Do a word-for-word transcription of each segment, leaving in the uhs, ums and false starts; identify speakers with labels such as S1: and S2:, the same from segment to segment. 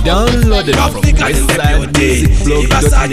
S1: Downloaded from westside music blog dot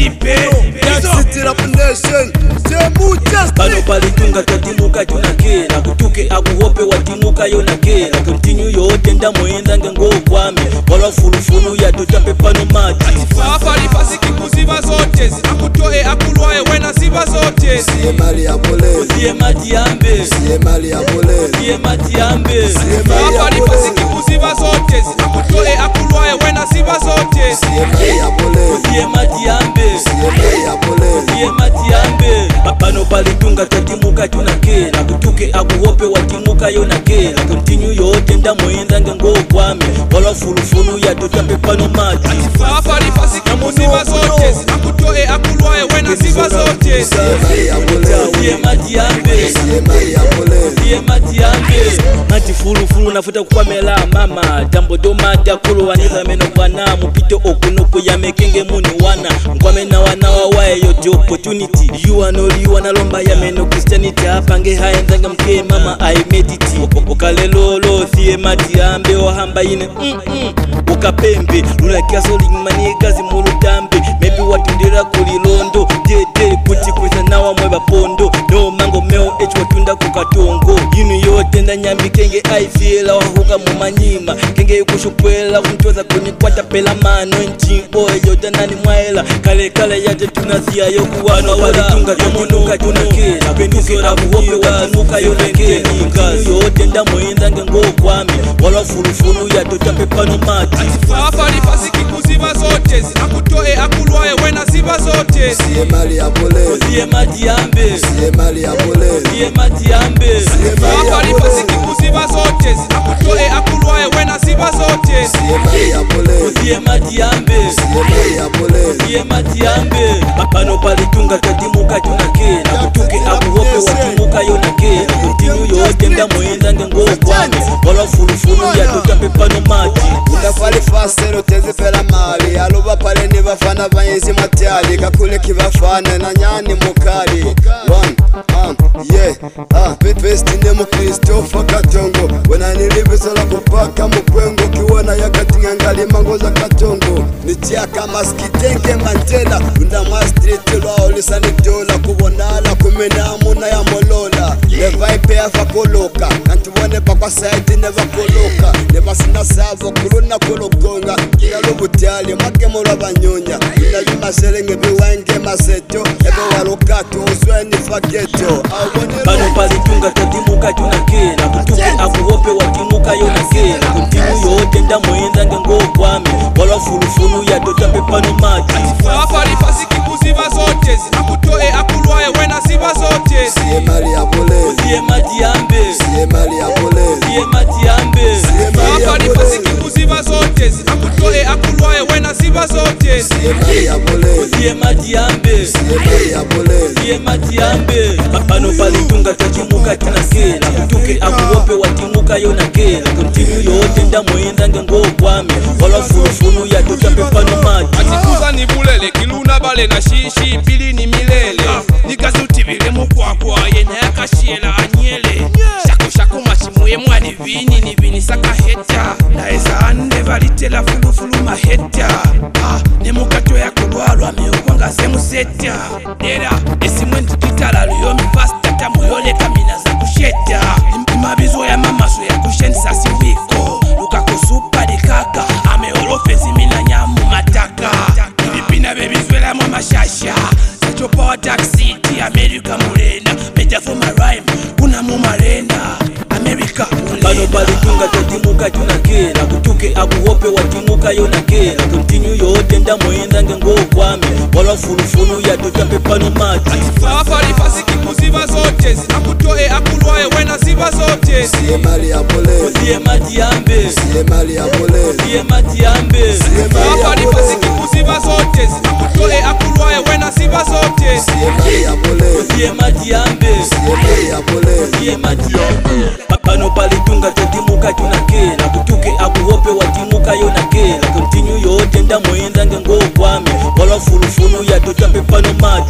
S1: net.
S2: Pano palitunga tatimuka tunake na kutuke akuhope watimuka yonake na continue yote ndamoenda ngengo kwame wala fulufulu ya tutape pano maji
S3: Papa lipasiki kuziva zote akutoe akulwae wena ziva zote
S4: siye mali ya pole
S2: siye maji ambe
S4: siye mali ya pole
S2: siye maji ambe
S3: Papa lipasiki kuziva zote akutoe akulwae wena ziva zote
S4: siye mali ya pole
S2: siye maji ambe
S4: siye mali ya pole
S2: siye maji ambe pano palitunga tatimuka tunake na kutuke akuhope watimuka yonake na continue yote ndamoenda ngengo kwame wala fulufulu ya tutape pano maji
S3: Papa lipasiki kuziva zote akutoe akulwae wena ziva zote
S4: siye mali ya pole
S2: siye maji ambe
S4: siye mali ya pole
S2: siye maji ambe mati fulufulu nafuta kukwamela mama tambo domata kulu waniza meno bwana mupito okunuku ya mekenge muni wana nkwame na wana wawae yote opportunity you are no you wanna lomba ya meno Christianity apange haya nzanga mke mama I mediti ukalelolo siye maji ambe ohamba ine mm -mm. ukapembe lula kiaso lingmani gazi mulutambe maybe watundira kulilondo dede kuti kweza nawa mweba pondo no mango meo echi watunda kukatongo yinu yote nda nyambi kenge aifila wahuga mumanyima kenge yukushupwela kuntoza kwenye kwata pela mano nchi oe yote nani mwaela kale kale yaje tunasiya yokuwana wala tunga tomonuka tunake na penduke abuhope watinuka yonake nikazi yote nda moenda ngengo kwame wala fulufulu ya tutape pano mati
S3: Papa lipasiki kuziva zote akutoe akulwae wena ziva zote
S4: siye mali ya pole
S2: siye maji ambe
S4: siye mali ya pole
S2: siye maji ambe
S3: Papa lipasiki kuziva zote akutoe akulwae wena ziva zote
S4: siye mali ya pole
S2: siye maji ambe
S4: siye mali ya pole
S2: siye maji ambe pano palitunga tatimuka tunake na kutuke akuhope watimuka yonake na continue yote ndamoenda ngengo kwame wala fulufulu ya tutape pano maji
S4: Ndafali fasero tezi pela mali aluba pale ni bafana banyizi matyali kakule kibafana na nyani mukali one um yeah ah best in them Christopher Katongo wena nilibisola kupaka mukwengo kiwona yakatinga ngali mangoza Katongo nityaka maskitenge Mandela unda ma street law lisani dola kubonala kumena muna ya molola never pay for koloka antubone bakwa side never koloka never sina savo kuruna kolokonga kilo butyali makemo lwabanyonya ina yumaselenge biwenge maseto ebe walokato usweni fageto
S2: pano palitunga tatimuka tunake na kutuke akuhope watimuka yonake na continue yote ndamoenda ngengo kwame wala fulufulu ya tutape pano maji
S3: Papa lipasiki kuziva zote akutoe akulwae wena ziva zote
S4: siye mali ya pole
S2: siye maji ambe
S4: siye mali ya pole
S2: siye maji ambe
S3: Papa lipasiki kuziva zote akutoe akulwae wena ziva zote
S4: siye mali ya pole
S2: siye maji ambe
S4: siye mali ya pole
S2: siye maji ambe pano palitunga tatimuka tunake na kutuke akuhope watimuka yonake na continue yote ndamoenda ngengo kwame wala fulufulu ya tutape pano maji
S3: Atikuza ni bulele kiluna bale na shishi pili ni milele nikazuti vile mukwakwa yena yakashiela anyele shaku shaku machimuye mwani vini ni vini saka heta na eza ande valitela fulufulu maheta ah, ne mukato ya kulwalwa meyokwanga semu seta era esimwe ndikitala luyo mipasta tamuyole kamina za kusheta imabizo ya mamaso ya kushenisa siwiko lukakusupa dikaka ameolofezi mina nyamu mataka ibipina bebizwela mu mashasha Sacho power taxi ti America mulenda better for my rhyme kuna mu marenda America
S2: pano palitunga tatimuka tunake na kutuke akuhope watimuka yonake na continue yote ndamoenda ngengo kwame wala fulufulu ya tutape pano maji
S3: Papa lipasiki kuziva zote akutoe akulwae wena ziva zote
S4: siye mali ya pole
S2: siye maji ambe
S4: siye mali ya pole
S2: siye maji ambe
S3: Papa lipasiki kuziva zote akutoe akulwae wena ziva zote
S4: siye mali ya pole
S2: siye maji ambe
S4: siye mali ya pole
S2: siye maji ambe pano palitunga tatimuka tunake na kutuke akuhope watimuka yonake na continue yote ndamoenda ngengo kwame wala fulufulu ya tutape pano maji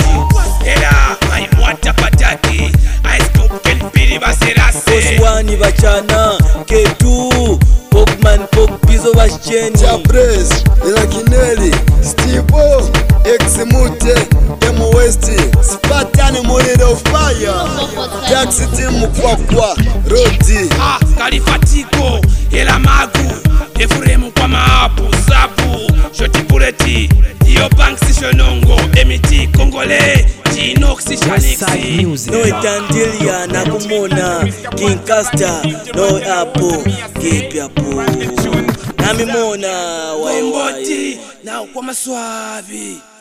S3: era maimwata pataki ice coop ken pili baserase
S2: Oswani bachana ketu Pokman pok pizo bash Jenny
S4: Chaprez, Ela Kineli, Steve-O, X-Mute, M West, Spartan Muliro Fire, Taxi Team Kwakwa, Rodi,
S3: Ah, Kalifatiko, Ela Magu, Efuremu kwa maapu, Sabu, Shoti Buleti, Dio Banks Shonongo, Emiti Kongole, Ginoxi Shanixi.
S2: no Tandilia na kumona King Caster no Apple kipi hapo nami mona wai wai
S3: Bomboti, na kwa maswabi.